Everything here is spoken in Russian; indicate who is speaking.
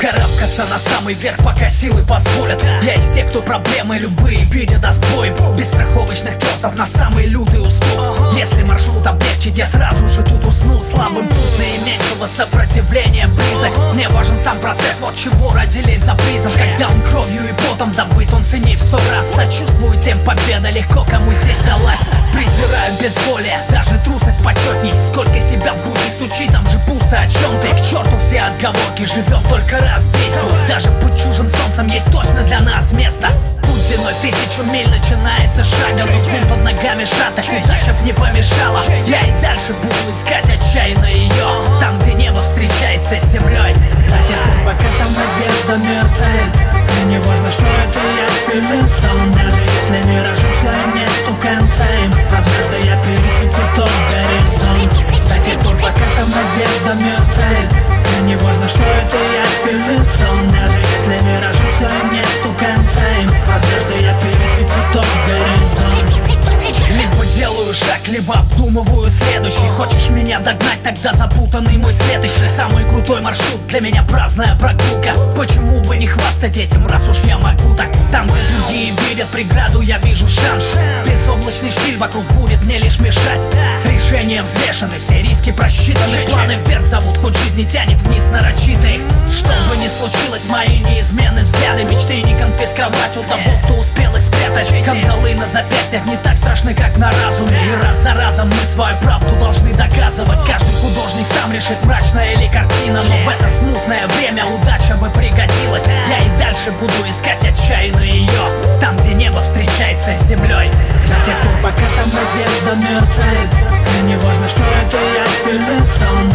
Speaker 1: Карабкаться на самый верх, пока силы позволят. Я из тех, кто проблемы любые передаст боем. Без страховочных тросов на самый лютый уступ. Если маршрут облегчить, я сразу же тут уснул. Слабым путь наименьшего сопротивления близок. Мне важен сам процесс, вот чего родились за призом. Когда он кровью и потом добыт, он ценней в 100 раз. Сочувствую тем, победа легко кому здесь далась. Презираю безволие, даже трусость почетней. Сколько себя в груди стучит, там же пусто, о чем ты? К черту все отговорки, живем только раз, действуй. Даже под чужим солнцем есть точно для нас место. Путь длиной 1000 миль начинается шагом, но путь под ногами шаток, удача б не помешала. Я и дальше буду искать отчаянно ее, там, где небо встречается с землей.
Speaker 2: До тех пор, пока там надежда мерцает, и не важно, что это я впервые сон. Даже если миражом своим нету конца им, однажды я пересеку тот горизонт. До тех пор, пока там надежда мерцает, и не важно, что это я впервые сон. Даже если миражом своим нету конца им, однажды я пересеку тот горизонт.
Speaker 1: Либо делаю шаг, либо обдумываю следующий. Хочешь меня догнать, тогда запутанный мой следующий. Самый крутой маршрут для меня праздная прогулка. Почему бы не хвастать этим, раз уж я могу так? Там, где другие видят преграду, я вижу шанс. Безоблачный штиль вокруг будет мне лишь мешать. Решения взвешены, все риски просчитаны. Планы вверх зовут, хоть жизни тянет вниз нарочитый. Что бы ни случилось, мои неизменные взгляды. Мечты не конфисковать у того, кто успел их спрятать. Кандалы на запястьях не так страшны, как на разуме. И раз за разом мы свою правду должны доказывать. Каждый художник сам решит, мрачная или картина. Но в это смутное время удача бы пригодилась. Я и дальше буду искать отчаянно ее, там, где небо встречается с землей.
Speaker 2: До тех пор, пока там надежда мерцает, и не важно, что это я впервые сон.